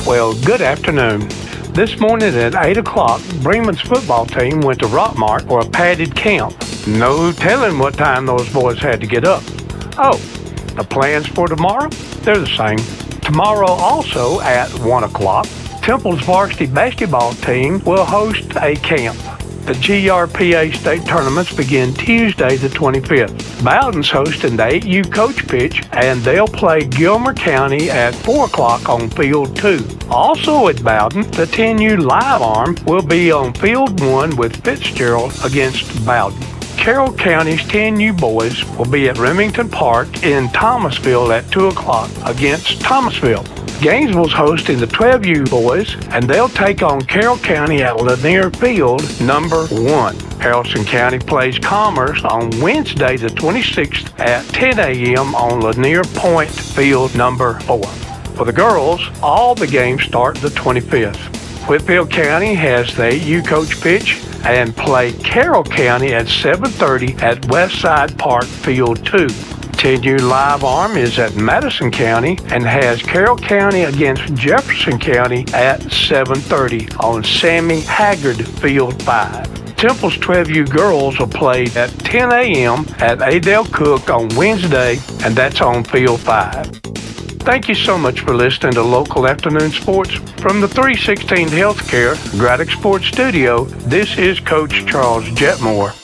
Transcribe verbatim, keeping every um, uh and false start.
Well, good afternoon. This morning at eight o'clock, Bremen's football team went to Rockmart for a padded camp. No telling what time those boys had to get up. Oh, the plans for tomorrow? They're the same. Tomorrow also at one o'clock, Temple's varsity basketball team will host a camp. The G R P A state tournaments begin Tuesday the twenty-fifth. Bowden's hosting the eight U coach pitch, and they'll play Gilmer County at four o'clock on Field two. Also at Bowden, the ten U live arm will be on Field one with Fitzgerald against Bowden. Carroll County's ten U boys will be at Remington Park in Thomasville at two o'clock against Thomasville. Gainesville's hosting the twelve U boys, and they'll take on Carroll County at Lanier Field number one. Haralson County plays Commerce on Wednesday the twenty-sixth at ten a.m. on Lanier Point Field number four. For the girls, all the games start the twenty-fifth. Whitfield County has the eight U coach pitch and play Carroll County at seven thirty at Westside Park Field two. ten U live arm is at Madison County and has Carroll County against Jefferson County at seven thirty on Sammy Haggard Field five. Temple's twelve U girls will play at ten a.m. at Adele Cook on Wednesday, and that's on Field five. Thank you so much for listening to Local Afternoon Sports. From the three sixteen Healthcare Braddock Sports Studio, this is Coach Charles Jetmore.